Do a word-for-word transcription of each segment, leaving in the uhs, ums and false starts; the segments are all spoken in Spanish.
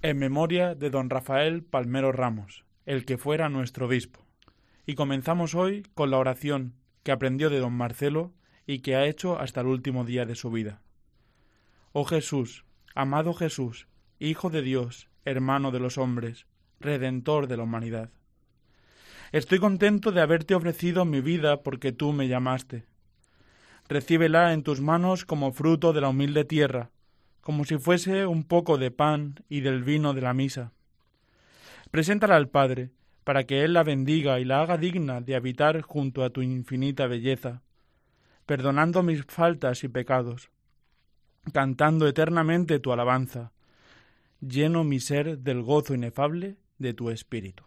en memoria de don Rafael Palmero Ramos, el que fuera nuestro obispo. Y comenzamos hoy con la oración que aprendió de don Marcelo y que ha hecho hasta el último día de su vida. Oh Jesús, amado Jesús, Hijo de Dios, hermano de los hombres, Redentor de la humanidad. Estoy contento de haberte ofrecido mi vida porque tú me llamaste. Recíbela en tus manos como fruto de la humilde tierra, como si fuese un poco de pan y del vino de la misa. Preséntala al Padre, para que Él la bendiga y la haga digna de habitar junto a tu infinita belleza, perdonando mis faltas y pecados, cantando eternamente tu alabanza, lleno mi ser del gozo inefable de tu espíritu.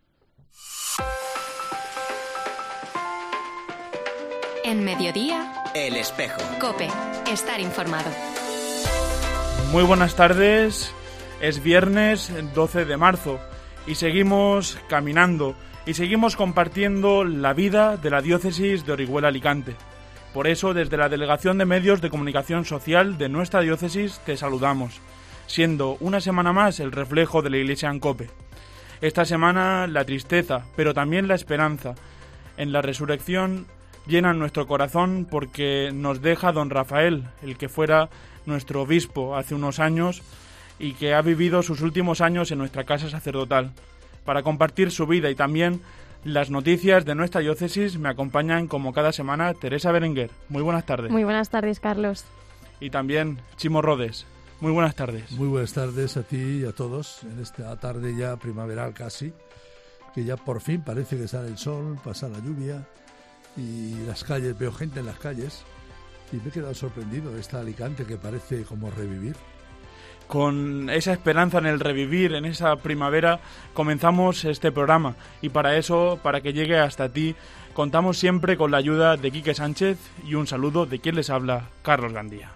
En Mediodía, El Espejo. COPE. Estar informado. Muy buenas tardes, es viernes doce de marzo y seguimos caminando y seguimos compartiendo la vida de la diócesis de Orihuela Alicante. Por eso, desde la Delegación de Medios de Comunicación Social de nuestra diócesis te saludamos, siendo una semana más el reflejo de la Iglesia en COPE. Esta semana la tristeza, pero también la esperanza en la resurrección llenan nuestro corazón porque nos deja don Rafael, el que fuera nuestro obispo hace unos años y que ha vivido sus últimos años en nuestra casa sacerdotal. Para compartir su vida y también las noticias de nuestra diócesis me acompañan como cada semana Teresa Berenguer. Muy buenas tardes. Muy buenas tardes, Carlos. Y también Chimo Rodes. Muy buenas tardes. Muy buenas tardes a ti y a todos en esta tarde ya primaveral casi, que ya por fin parece que sale el sol, pasa la lluvia y las calles, veo gente en las calles y me he quedado sorprendido de esta Alicante que parece como revivir. Con esa esperanza en el revivir, en esa primavera, comenzamos este programa y para eso, para que llegue hasta ti, contamos siempre con la ayuda de Quique Sánchez y un saludo de quien les habla, Carlos Gandía.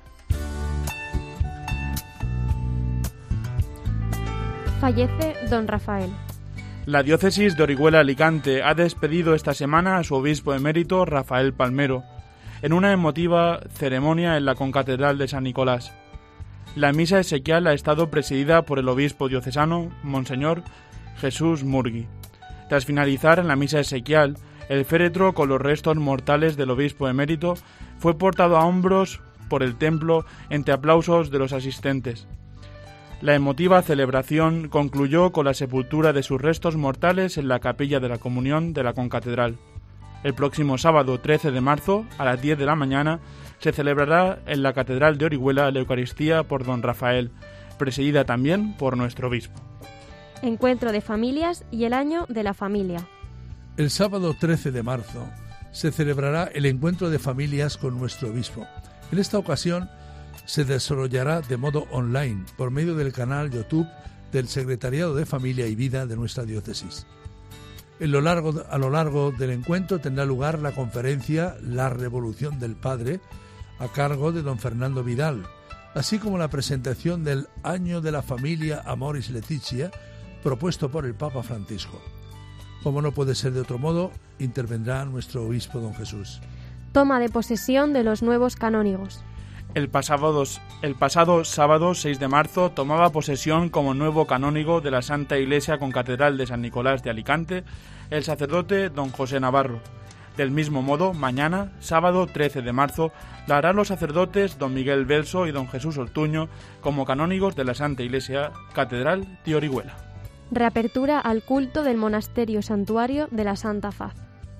Fallece don Rafael. La diócesis de Orihuela Alicante ha despedido esta semana a su obispo emérito Rafael Palmero en una emotiva ceremonia en la concatedral de San Nicolás. La misa exequial ha estado presidida por el obispo diocesano, Monseñor Jesús Murgui. Tras finalizar en la misa exequial, el féretro con los restos mortales del obispo emérito fue portado a hombros por el templo entre aplausos de los asistentes. La emotiva celebración concluyó con la sepultura de sus restos mortales en la capilla de la Comunión de la concatedral. El próximo sábado trece de marzo, a las diez de la mañana, se celebrará en la Catedral de Orihuela la Eucaristía por don Rafael, presidida también por nuestro obispo. Encuentro de familias y el año de la familia. El sábado trece de marzo se celebrará el encuentro de familias con nuestro obispo. En esta ocasión se desarrollará de modo online por medio del canal YouTube del Secretariado de Familia y Vida de nuestra diócesis. En lo largo, a lo largo del encuentro tendrá lugar la conferencia La Revolución del Padre, a cargo de don Fernando Vidal, así como la presentación del Año de la Familia Amoris Laetitia, propuesto por el Papa Francisco. Como no puede ser de otro modo, intervendrá nuestro obispo don Jesús. Toma de posesión de los nuevos canónigos. El pasado, el pasado sábado seis de marzo tomaba posesión como nuevo canónigo de la Santa Iglesia Concatedral de San Nicolás de Alicante el sacerdote don José Navarro. Del mismo modo, mañana, sábado trece de marzo, la harán los sacerdotes don Miguel Belso y don Jesús Ortuño como canónigos de la Santa Iglesia Catedral de Orihuela. Reapertura al culto del monasterio santuario de la Santa Faz.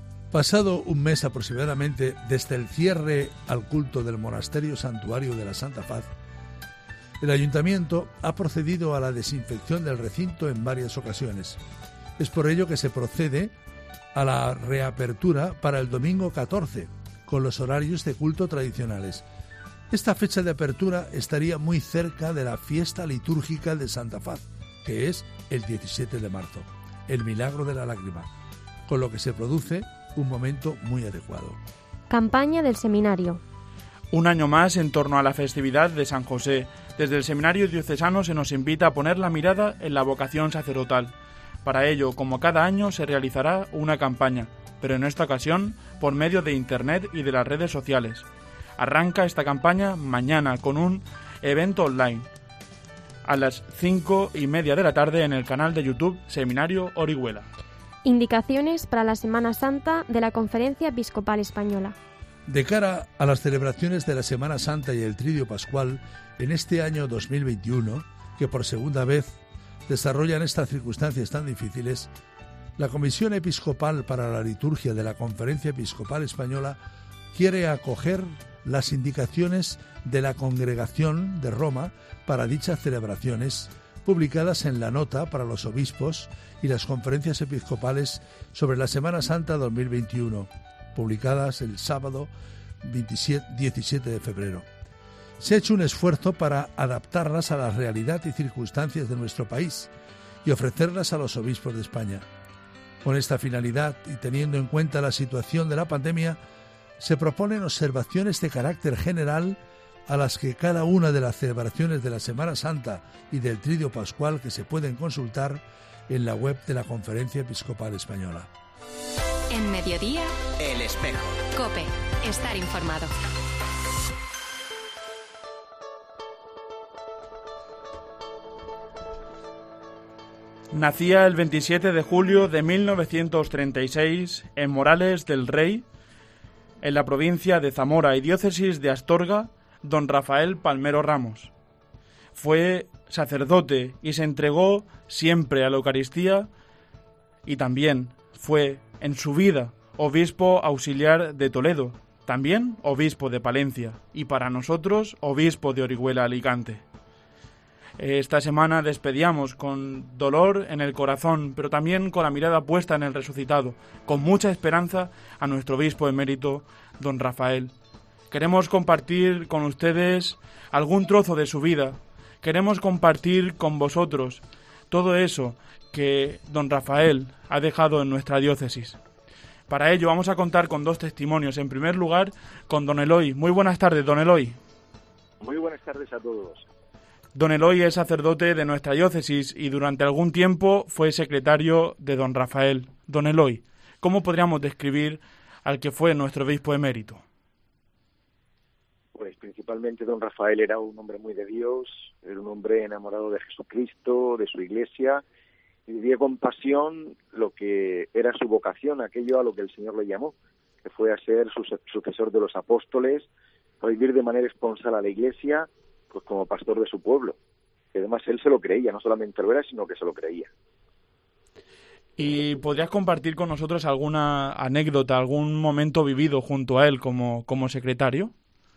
Pasado un mes aproximadamente desde el cierre al culto del monasterio santuario de la Santa Faz, el ayuntamiento ha procedido a la desinfección del recinto en varias ocasiones. Es por ello que se procede a la reapertura para el domingo catorce, con los horarios de culto tradicionales. Esta fecha de apertura estaría muy cerca de la fiesta litúrgica de Santa Faz, que es el diecisiete de marzo, el Milagro de la Lágrima, con lo que se produce un momento muy adecuado. Campaña del seminario. Un año más en torno a la festividad de San José. Desde el Seminario Diocesano se nos invita a poner la mirada en la vocación sacerdotal. Para ello, como cada año, se realizará una campaña, pero en esta ocasión por medio de Internet y de las redes sociales. Arranca esta campaña mañana con un evento online. a las cinco y media de la tarde en el canal de YouTube Seminario Orihuela. Indicaciones para la Semana Santa de la Conferencia Episcopal Española. De cara a las celebraciones de la Semana Santa y el Tridio Pascual en este año dos mil veintiuno, que por segunda vez desarrollan estas circunstancias tan difíciles, la Comisión Episcopal para la Liturgia de la Conferencia Episcopal Española quiere acoger las indicaciones de la Congregación de Roma para dichas celebraciones, publicadas en la nota para los obispos y las conferencias episcopales sobre la Semana Santa dos mil veintiuno, publicadas el sábado diecisiete de febrero. Se ha hecho un esfuerzo para adaptarlas a la realidad y circunstancias de nuestro país y ofrecerlas a los obispos de España. Con esta finalidad y teniendo en cuenta la situación de la pandemia, se proponen observaciones de carácter general a las que cada una de las celebraciones de la Semana Santa y del Tridio Pascual que se pueden consultar en la web de la Conferencia Episcopal Española. En Mediodía, El Espejo. COPE. Estar informado. Nacía el veintisiete de julio de mil novecientos treinta y seis en Morales del Rey, en la provincia de Zamora y diócesis de Astorga, don Rafael Palmero Ramos. Fue sacerdote y se entregó siempre a la Eucaristía y también fue en su vida obispo auxiliar de Toledo, también obispo de Palencia y para nosotros obispo de Orihuela Alicante. Esta semana despedíamos con dolor en el corazón, pero también con la mirada puesta en el resucitado, con mucha esperanza a nuestro obispo emérito, don Rafael. Queremos compartir con ustedes algún trozo de su vida. Queremos compartir con vosotros todo eso que don Rafael ha dejado en nuestra diócesis. Para ello vamos a contar con dos testimonios. En primer lugar, con don Eloy. Muy buenas tardes, don Eloy. Muy buenas tardes a todos. Don Eloy es sacerdote de nuestra diócesis y durante algún tiempo fue secretario de don Rafael. Don Eloy, ¿cómo podríamos describir al que fue nuestro obispo emérito? Pues principalmente don Rafael era un hombre muy de Dios, era un hombre enamorado de Jesucristo, de su iglesia, y vivía con pasión lo que era su vocación, aquello a lo que el Señor le llamó, que fue a ser su sucesor de los apóstoles, a vivir de manera esponsal a la iglesia, pues como pastor de su pueblo. Y además él se lo creía, no solamente lo era, sino que se lo creía. ¿Y podrías compartir con nosotros alguna anécdota, algún momento vivido junto a él como, como secretario?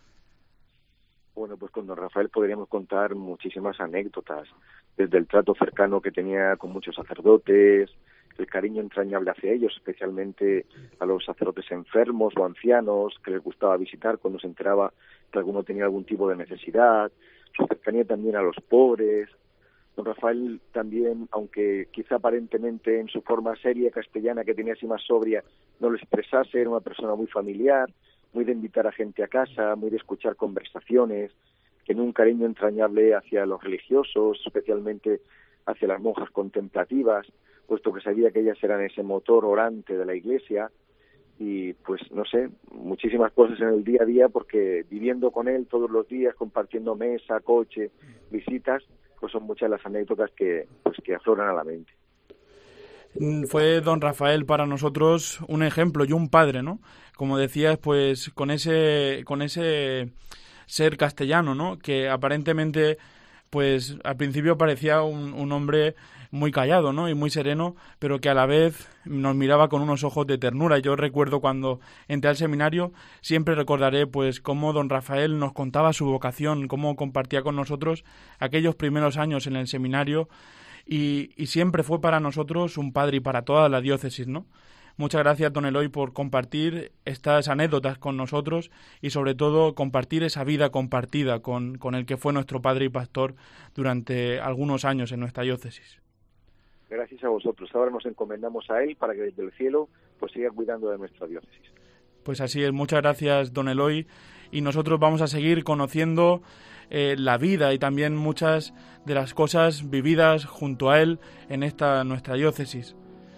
Bueno, pues con don Rafael podríamos contar muchísimas anécdotas, desde el trato cercano que tenía con muchos sacerdotes, el cariño entrañable hacia ellos, especialmente a los sacerdotes enfermos o ancianos que les gustaba visitar cuando se enteraba que alguno tenía algún tipo de necesidad, su cercanía también a los pobres. Don Rafael también, aunque quizá aparentemente en su forma seria castellana que tenía así más sobria, no lo expresase, era una persona muy familiar, muy de invitar a gente a casa, muy de escuchar conversaciones, tenía un cariño entrañable hacia los religiosos, especialmente hacia las monjas contemplativas, puesto que sabía que ellas eran ese motor orante de la iglesia, y pues no sé, muchísimas cosas en el día a día, porque viviendo con él todos los días, compartiendo mesa, coche, visitas, pues son muchas las anécdotas que, pues, que afloran a la mente. Fue don Rafael para nosotros un ejemplo y un padre, ¿no? Como decías, pues con ese, con ese ser castellano, ¿no? Que aparentemente, pues al principio parecía un, un hombre muy callado, ¿no? Y muy sereno, pero que a la vez nos miraba con unos ojos de ternura. Yo recuerdo cuando entré al seminario, siempre recordaré pues cómo don Rafael nos contaba su vocación, cómo compartía con nosotros aquellos primeros años en el seminario y, y siempre fue para nosotros un padre y para toda la diócesis, ¿no? Muchas gracias, don Eloy, por compartir estas anécdotas con nosotros y sobre todo compartir esa vida compartida con, con el que fue nuestro padre y pastor durante algunos años en nuestra diócesis. Gracias a vosotros. Ahora nos encomendamos a él para que desde el cielo pues siga cuidando de nuestra diócesis. Pues así es. Muchas gracias, don Eloy. Y nosotros vamos a seguir conociendo eh, la vida y también muchas de las cosas vividas junto a él en esta nuestra diócesis.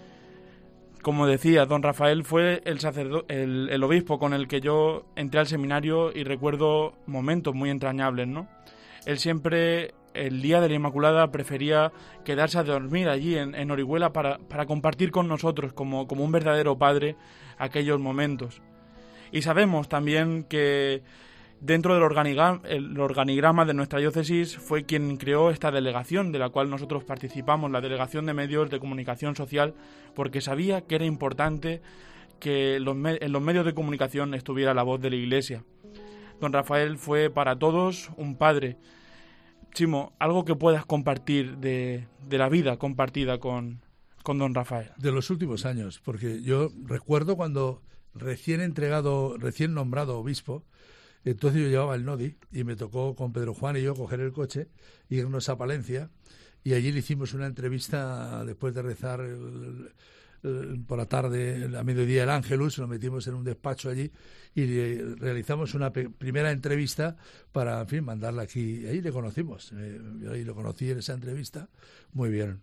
Como decía, don Rafael fue el, sacerdo- el, el obispo con el que yo entré al seminario y recuerdo momentos muy entrañables, ¿no? Él siempre el día de la Inmaculada prefería quedarse a dormir allí en, en Orihuela para, para compartir con nosotros como, como un verdadero padre aquellos momentos. Y sabemos también que dentro del organigrama, el organigrama de nuestra diócesis fue quien creó esta delegación de la cual nosotros participamos, la Delegación de Medios de Comunicación Social, porque sabía que era importante que los me- en los medios de comunicación estuviera la voz de la Iglesia. Don Rafael fue para todos un padre. Chimo, algo que puedas compartir de, de la vida compartida con, con don Rafael. De los últimos años, porque yo recuerdo cuando recién entregado, recién nombrado obispo, entonces yo llevaba el Nodi y me tocó con Pedro Juan y yo coger el coche, irnos a Palencia, y allí le hicimos una entrevista después de rezar el, el, por la tarde, a mediodía el Ángelus, nos metimos en un despacho allí y le, realizamos una pe- primera entrevista para, en fin, mandarla aquí. Ahí le conocimos, eh, yo ahí lo conocí en esa entrevista, muy bien.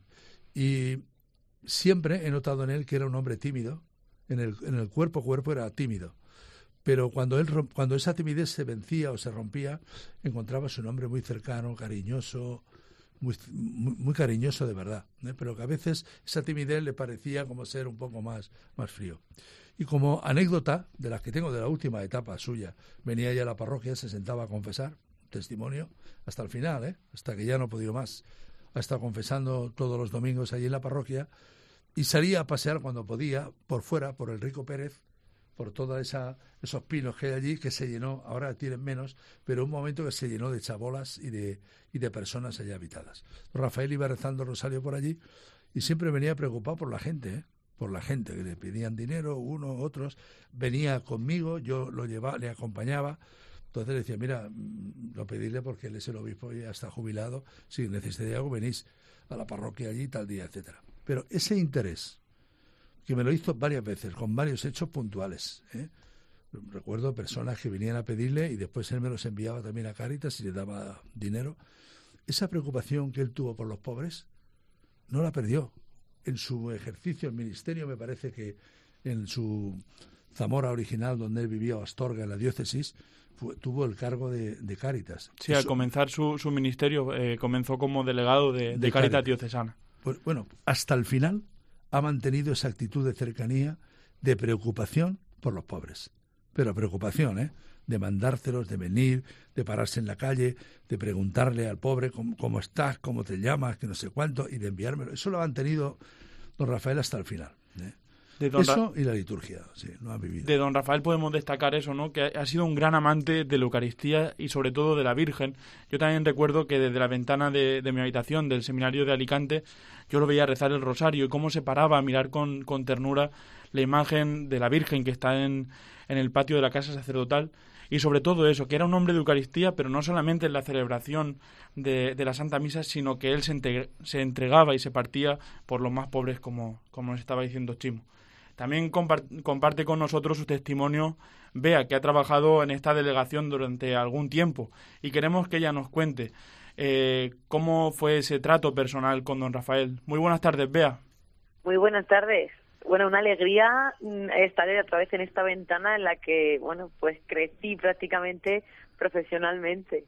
Y siempre he notado en él que era un hombre tímido, en el, en el cuerpo a cuerpo era tímido. Pero cuando él cuando esa timidez se vencía o se rompía, encontrabas un hombre muy cercano, cariñoso, muy, muy, muy cariñoso de verdad, ¿eh? Pero que a veces esa timidez le parecía como ser un poco más, más frío. Y como anécdota, de las que tengo de la última etapa suya, venía ella a la parroquia, se sentaba a confesar, testimonio, hasta el final, ¿eh? Hasta que ya no ha podido más. Ha estado confesando todos los domingos allí en la parroquia y salía a pasear cuando podía, por fuera, por el Rico Pérez, por todos esos pinos que hay allí, que se llenó, ahora tienen menos, pero un momento que se llenó de chabolas y de, y de personas allí habitadas. Rafael iba rezando el rosario por allí y siempre venía preocupado por la gente, ¿eh? por la gente, que le pedían dinero, unos, otros, venía conmigo, yo lo llevaba, le acompañaba, entonces le decía, mira, lo pedirle porque él es el obispo y ya está jubilado, si necesitáis algo venís a la parroquia allí tal día, etcétera. Pero ese interés, que me lo hizo varias veces, con varios hechos puntuales, ¿eh? Recuerdo personas que venían a pedirle y después él me los enviaba también a Cáritas y le daba dinero. Esa preocupación que él tuvo por los pobres no la perdió. En su ejercicio, el ministerio, me parece que en su Zamora original, donde él vivía, o Astorga, en la diócesis, fue, tuvo el cargo de, de Cáritas. Sí, Eso, al comenzar su, su ministerio, eh, comenzó como delegado de, de, de Cáritas, Cáritas diocesana. Pues, bueno, hasta el final ha mantenido esa actitud de cercanía, de preocupación por los pobres. Pero preocupación, ¿eh? De mandárselos, de venir, de pararse en la calle, de preguntarle al pobre cómo, cómo estás, cómo te llamas, que no sé cuánto, y de enviármelo. Eso lo ha mantenido don Rafael hasta el final, ¿eh? De don Eso Ra- y la liturgia, sí, lo han vivido. De don Rafael podemos destacar eso, ¿no? Que ha sido un gran amante de la Eucaristía y sobre todo de la Virgen. Yo también recuerdo que desde la ventana de, de mi habitación del seminario de Alicante yo lo veía rezar el rosario y cómo se paraba a mirar con, con ternura la imagen de la Virgen que está en, en el patio de la casa sacerdotal. Y sobre todo eso, que era un hombre de Eucaristía, pero no solamente en la celebración de, de la Santa Misa, sino que él se, entre, se entregaba y se partía por los más pobres, como, como nos estaba diciendo Chimo. También compart- comparte con nosotros su testimonio Bea, que ha trabajado en esta delegación durante algún tiempo, y queremos que ella nos cuente eh, cómo fue ese trato personal con don Rafael. Muy buenas tardes, Bea. Muy buenas tardes. Bueno, una alegría estar otra vez en esta ventana en la que, bueno, pues crecí prácticamente profesionalmente.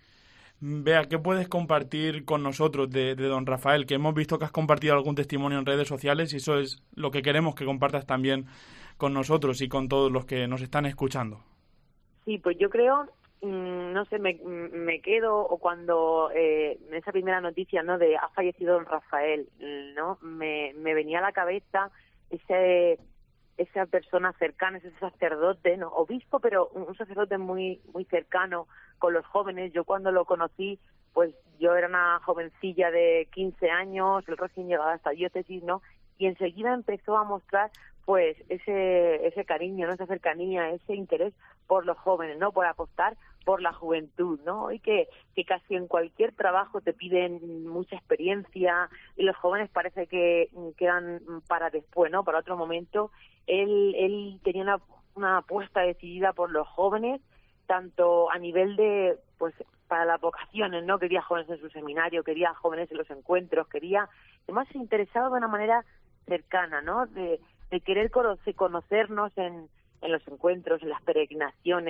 Bea, ¿qué puedes compartir con nosotros de, de don Rafael? Que hemos visto que has compartido algún testimonio en redes sociales y eso es lo que queremos que compartas también con nosotros y con todos los que nos están escuchando. Sí, pues yo creo, no sé, me, me quedo o cuando eh, esa primera noticia, ¿no?, de ha fallecido don Rafael, ¿no?, me, me venía a la cabeza ese esa persona cercana, ese sacerdote, no obispo, pero un sacerdote muy muy cercano con los jóvenes. Yo cuando lo conocí, pues yo era una jovencilla de quince años, el recién llegado a esta diócesis, ¿no? Y enseguida empezó a mostrar pues ese ese cariño, ¿no?, esa cercanía, ese interés por los jóvenes, ¿no?, por apostar por la juventud, ¿no? Y que, que casi en cualquier trabajo te piden mucha experiencia y los jóvenes parece que quedan para después, ¿no?, para otro momento. Él, él tenía una, una apuesta decidida por los jóvenes, tanto a nivel de, pues, para las vocaciones, ¿no? Quería jóvenes en su seminario, quería jóvenes en los encuentros, quería, además se interesaba de una manera cercana, ¿no?, de, de querer conocer, conocernos en, en los encuentros, en las peregrinaciones,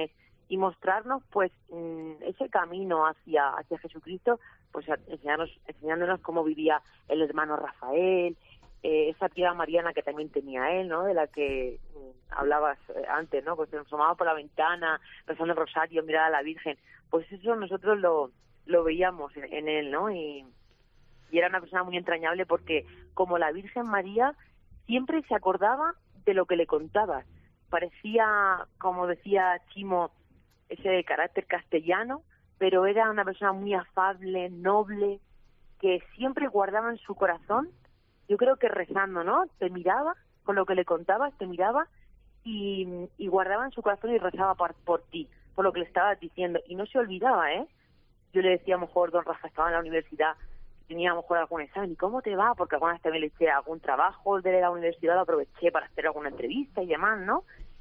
y mostrarnos pues ese camino hacia hacia Jesucristo, pues enseñarnos, enseñándonos cómo vivía el hermano Rafael, eh, esa piedra mariana que también tenía él, ¿no? De la que mm, hablabas antes, ¿no? Pues se nos asomaba por la ventana, rezando el rosario, miraba a la Virgen. Pues eso nosotros lo, lo veíamos en, en él, ¿no? Y, y era una persona muy entrañable porque, como la Virgen María, siempre se acordaba de lo que le contabas. Parecía, como decía Chimo, ese carácter castellano, pero era una persona muy afable, noble, que siempre guardaba en su corazón, yo creo que rezando, ¿no? Te miraba, con lo que le contabas, te miraba y, y guardaba en su corazón y rezaba por, por ti, por lo que le estabas diciendo. Y no se olvidaba, ¿eh? Yo le decía, a lo mejor, don Rafa estaba en la universidad, tenía a lo mejor algún examen, ¿y cómo te va? Porque alguna vez también le eché algún trabajo de la universidad, lo aproveché para hacer alguna entrevista y demás, ¿no?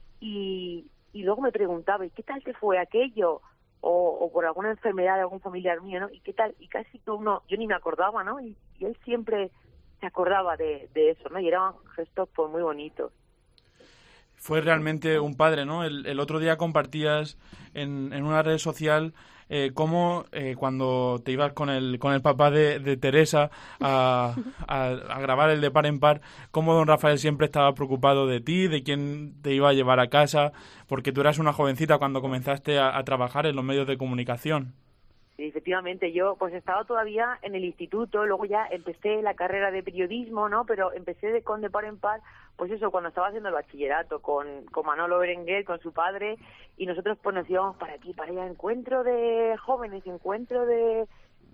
Y, y luego me preguntaba, ¿y qué tal te fue aquello? O, o por alguna enfermedad de algún familiar mío, ¿no? ¿Y qué tal? Y casi todo uno, yo ni me acordaba, ¿no? Y, y él siempre se acordaba de, de eso, ¿no? Y eran gestos pues muy bonitos. Fue realmente un padre, ¿no? El, el otro día compartías en, en una red social eh, cómo eh, cuando te ibas con el con el papá de, de Teresa a, a, a grabar el de Par en Par, cómo don Rafael siempre estaba preocupado de ti, de quién te iba a llevar a casa, porque tú eras una jovencita cuando comenzaste a, a trabajar en los medios de comunicación. Sí, efectivamente, yo pues estaba todavía en el instituto, luego ya empecé la carrera de periodismo, ¿no? Pero empecé de, con De Par en Par, pues eso, cuando estaba haciendo el bachillerato, con, con Manolo Berenguer, con su padre, y nosotros pues nos íbamos para aquí, para allá, encuentro de jóvenes, encuentro de,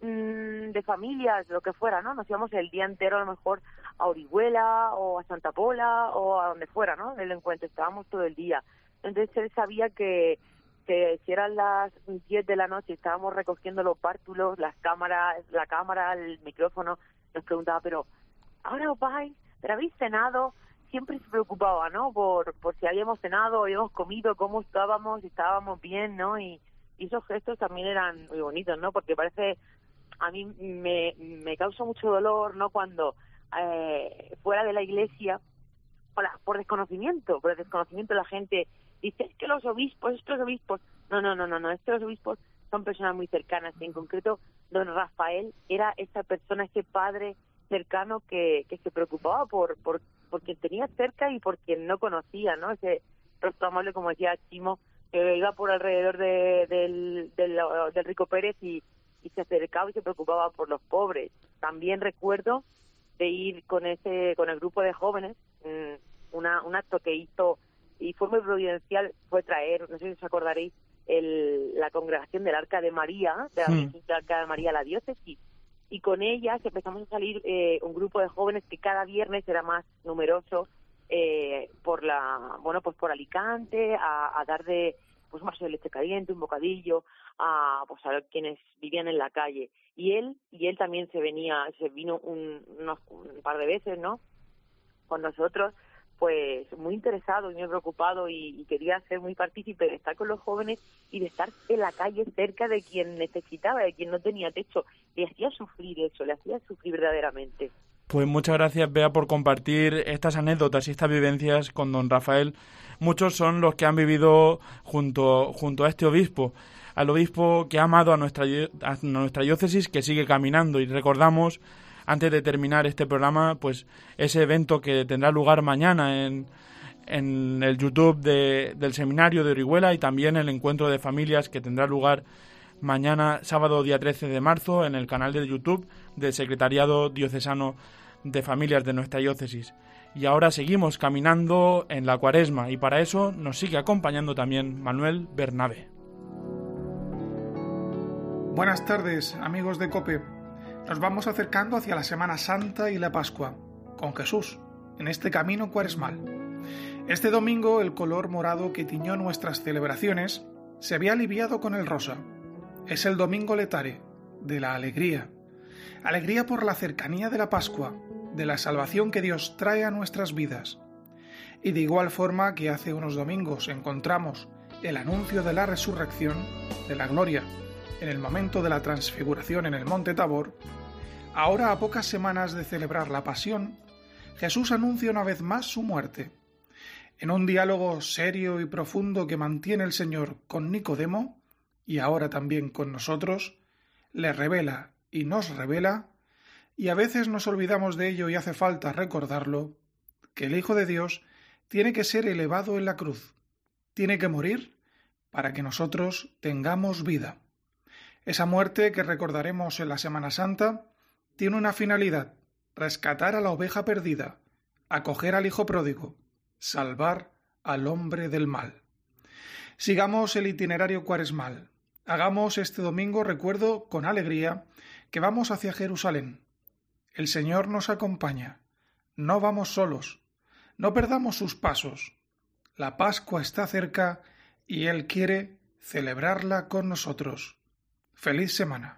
mmm, de familias, lo que fuera, ¿no? Nos íbamos el día entero a lo mejor a Orihuela, o a Santa Pola, o a donde fuera, ¿no? En el encuentro, estábamos todo el día. Entonces él sabía que que si eran las diez de la noche estábamos recogiendo los bártulos, las cámaras, la cámara, el micrófono, nos preguntaba, pero ahora os vais, pero habéis cenado, siempre se preocupaba, ¿no? Por, por si habíamos cenado, habíamos comido, cómo estábamos, si estábamos bien, ¿no? Y, y esos gestos también eran muy bonitos, ¿no? Porque parece, a mí me, me causa mucho dolor, ¿no? Cuando eh, fuera de la iglesia, por, por desconocimiento, por el desconocimiento la gente dice, es que los obispos, estos obispos, no, no, no, no, no, estos obispos son personas muy cercanas, y en concreto don Rafael era esa persona, ese padre cercano que, que se preocupaba por, por, por quien tenía cerca y por quien no conocía, ¿no? Ese rostro amable, como decía Chimo, que iba por alrededor de, del, del, del Rico Pérez y, y se acercaba y se preocupaba por los pobres. También recuerdo de ir con ese, con el grupo de jóvenes, una, un acto que hizo y fue muy providencial, fue traer, no sé si os acordaréis, el, la congregación del Arca de María, de la sí. del Arca de María, la diócesis, y con ellas empezamos a salir eh, un grupo de jóvenes que cada viernes era más numeroso, eh, por la, bueno, pues por Alicante, a, a dar de, pues un vaso de leche caliente, un bocadillo, a, pues a quienes vivían en la calle. Y él, y él también se venía, se vino un, unos, un par de veces, ¿no?, con nosotros, pues muy interesado y muy preocupado y, y quería ser muy partícipe de estar con los jóvenes y de estar en la calle cerca de quien necesitaba, de quien no tenía techo. Le hacía sufrir eso, le hacía sufrir verdaderamente. Pues muchas gracias, Bea, por compartir estas anécdotas y estas vivencias con don Rafael. Muchos son los que han vivido junto, junto a este obispo, al obispo que ha amado a nuestra, a nuestra diócesis, que sigue caminando. Y recordamos, antes de terminar este programa, pues ese evento que tendrá lugar mañana en, en el YouTube de, del Seminario de Orihuela, y también el encuentro de familias que tendrá lugar mañana, sábado día trece de marzo, en el canal de YouTube del Secretariado Diocesano de Familias de nuestra diócesis. Y ahora seguimos caminando en la Cuaresma, y para eso nos sigue acompañando también Manuel Bernabé. Buenas tardes, amigos de COPE. Nos vamos acercando hacia la Semana Santa y la Pascua, con Jesús, en este camino cuaresmal. Este domingo el color morado que tiñó nuestras celebraciones se había aliviado con el rosa. Es el Domingo Letare, de la alegría. Alegría por la cercanía de la Pascua, de la salvación que Dios trae a nuestras vidas. Y de igual forma que hace unos domingos encontramos el anuncio de la resurrección, de la gloria, en el momento de la transfiguración en el Monte Tabor, ahora a pocas semanas de celebrar la Pasión, Jesús anuncia una vez más su muerte. En un diálogo serio y profundo que mantiene el Señor con Nicodemo, y ahora también con nosotros, le revela y nos revela, y a veces nos olvidamos de ello y hace falta recordarlo, que el Hijo de Dios tiene que ser elevado en la cruz, tiene que morir para que nosotros tengamos vida. Esa muerte que recordaremos en la Semana Santa tiene una finalidad: rescatar a la oveja perdida, acoger al hijo pródigo, salvar al hombre del mal. Sigamos el itinerario cuaresmal. Hagamos este domingo recuerdo con alegría que vamos hacia Jerusalén. El Señor nos acompaña. No vamos solos. No perdamos sus pasos. La Pascua está cerca y Él quiere celebrarla con nosotros. ¡Feliz semana!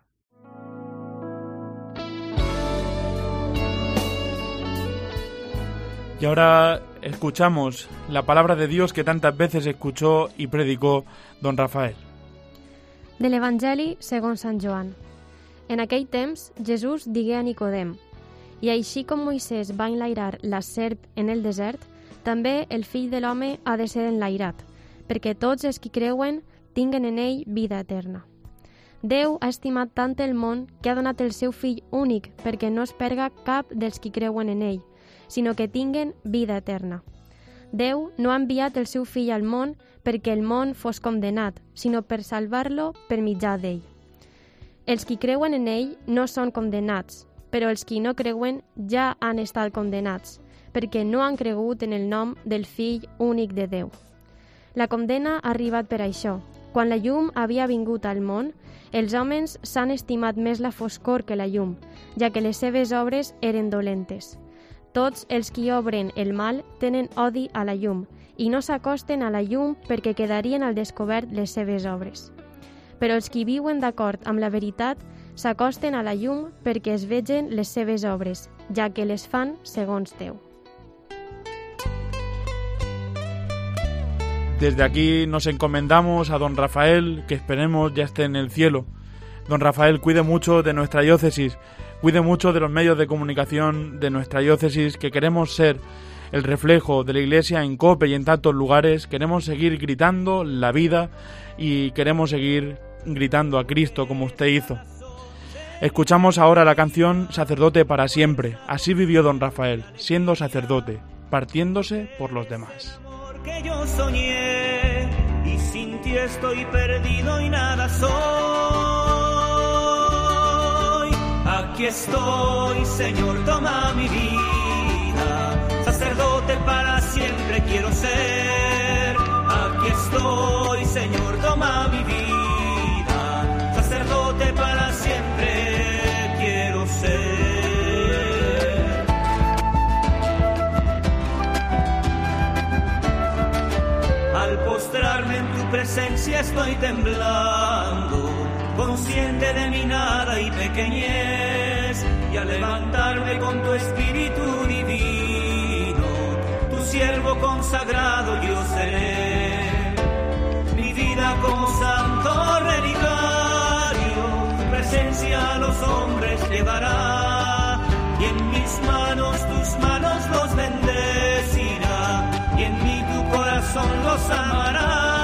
Y ahora escuchamos la palabra de Dios que tantas veces escuchó y predicó don Rafael. De l'Evangeli segons Sant Joan. En aquell temps, Jesús digué a Nicodem: «I així com Moisès va enlairar la serp en el desert, també el fill de l'home ha de ser enlairat, perquè tots els qui creuen tinguen en ell vida eterna. Déu ha estimat tant el món que ha donat el seu fill únic perquè no es perga cap dels qui creuen en ell, sinó que tinguen vida eterna. Déu no ha enviat el seu fill al món perquè el món fos condemnat, sinó per salvar-lo per mitjà d'ell. Els qui creuen en ell no són condemnats, però els qui no creuen ja han estat condemnats, perquè no han cregut en el nom del fill únic de Déu. La condemna ha arribat per això. Quan la llum havia vingut al món, els homes s'han estimat més la foscor que la llum, ja que les seves obres eren dolentes. Tots els qui obren el mal tenen odi a la llum i no s'acosten a la llum perquè quedarien al descobert les seves obres. Però els qui viuen d'acord amb la veritat s'acosten a la llum perquè es vegen les seves obres, ja que les fan segons Déu. Desde aquí nos encomendamos a don Rafael, que esperemos ya esté en el cielo. Don Rafael, cuide mucho de nuestra diócesis, cuide mucho de los medios de comunicación de nuestra diócesis, que queremos ser el reflejo de la Iglesia en COPE y en tantos lugares. Queremos seguir gritando la vida y queremos seguir gritando a Cristo como usted hizo. Escuchamos ahora la canción Sacerdote para siempre. Así vivió don Rafael, siendo sacerdote, partiéndose por los demás. Que yo soñé y sin ti estoy perdido y nada soy. Aquí estoy, Señor, toma mi vida. Sacerdote para siempre quiero ser. Aquí estoy, Señor, toma mi vida. Sacerdote para siempre quiero ser. Al postrarme en tu presencia estoy temblando, consciente de mi nada y pequeñez, y al levantarme con tu espíritu divino, tu siervo consagrado yo seré. Mi vida como santo relicario, tu presencia a los hombres llevará, y en mis manos tus manos los bendecirá, y en mí tu corazón los amará.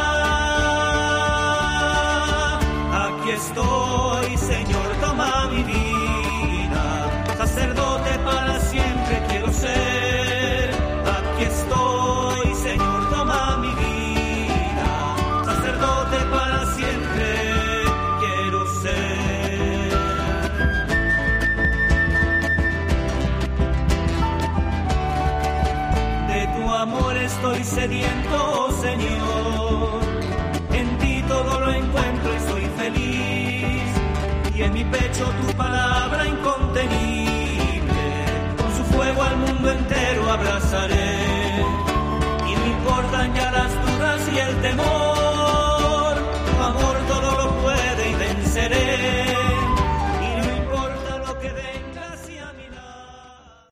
Aquí estoy, Señor, toma mi vida. Sacerdote para siempre quiero ser. Aquí estoy, Señor, toma mi vida. Sacerdote para siempre quiero ser. De tu amor estoy sediento, Señor. En ti todo lo encuentro y soy feliz. Y en mi pecho tu palabra incontenible. Con su fuego al mundo entero abrazaré.